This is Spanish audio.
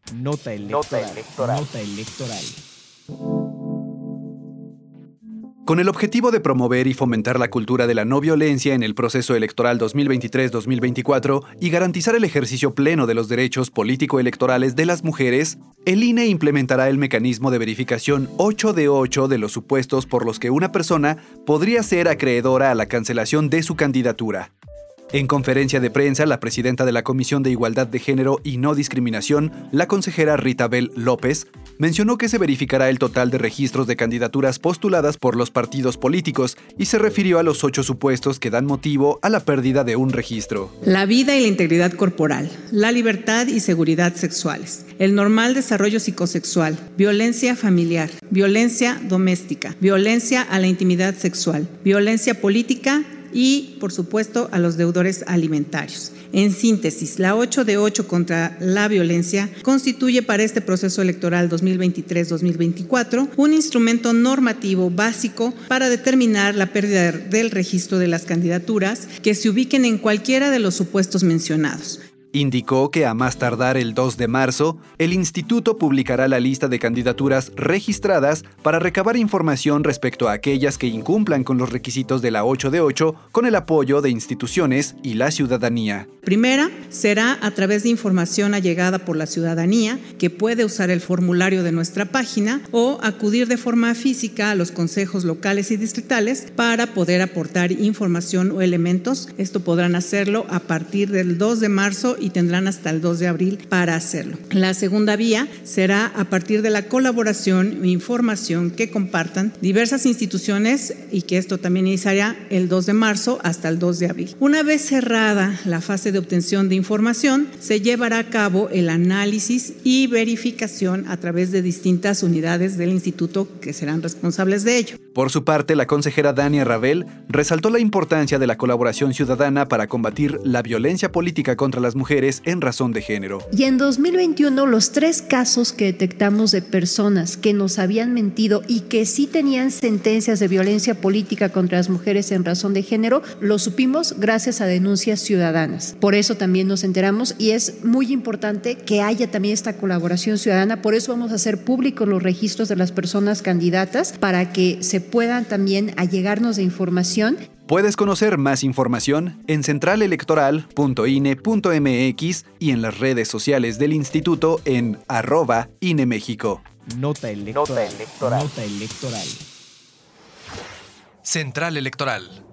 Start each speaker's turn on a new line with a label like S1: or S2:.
S1: Nota electoral. Nota electoral.
S2: Con el objetivo de promover y fomentar la cultura de la no violencia en el proceso electoral 2023-2024 y garantizar el ejercicio pleno de los derechos político-electorales de las mujeres, el INE implementará el mecanismo de verificación 8 de 8 de los supuestos por los que una persona podría ser acreedora a la cancelación de su candidatura. En conferencia de prensa, la presidenta de la Comisión de Igualdad de Género y No Discriminación, la consejera Rita Bel López, mencionó que se verificará el total de registros de candidaturas postuladas por los partidos políticos y se refirió a los 8 supuestos que dan motivo a la pérdida de un registro.
S3: La vida y la integridad corporal, la libertad y seguridad sexuales, el normal desarrollo psicosexual, violencia familiar, violencia doméstica, violencia a la intimidad sexual, violencia política y, por supuesto, a los deudores alimentarios. En síntesis, la 8 de 8 contra la violencia constituye para este proceso electoral 2023-2024 un instrumento normativo básico para determinar la pérdida del registro de las candidaturas que se ubiquen en cualquiera de los supuestos mencionados.
S2: Indicó que a más tardar el 2 de marzo, el instituto publicará la lista de candidaturas registradas para recabar información respecto a aquellas que incumplan con los requisitos de la 8 de 8 con el apoyo de instituciones y la ciudadanía.
S3: Primera, será a través de información allegada por la ciudadanía, que puede usar el formulario de nuestra página o acudir de forma física a los consejos locales y distritales para poder aportar información o elementos. Esto podrán hacerlo a partir del 2 de marzo y tendrán hasta el 2 de abril para hacerlo. La segunda vía será a partir de la colaboración e información que compartan diversas instituciones y que esto también iniciará el 2 de marzo hasta el 2 de abril. Una vez cerrada la fase de obtención de información, se llevará a cabo el análisis y verificación a través de distintas unidades del instituto que serán responsables de ello.
S2: Por su parte, la consejera Dania Rabel resaltó la importancia de la colaboración ciudadana para combatir la violencia política contra las mujeres en razón de género.
S4: Y en 2021, los 3 casos que detectamos de personas que nos habían mentido y que sí tenían sentencias de violencia política contra las mujeres en razón de género, lo supimos gracias a denuncias ciudadanas. Por eso también nos enteramos y es muy importante que haya también esta colaboración ciudadana. Por eso vamos a hacer públicos los registros de las personas candidatas para que se puedan también allegarnos de información.
S2: Puedes conocer más información en centralelectoral.ine.mx y en las redes sociales del instituto en @INEMéxico.
S1: Nota electoral. Nota electoral.
S2: Central Electoral.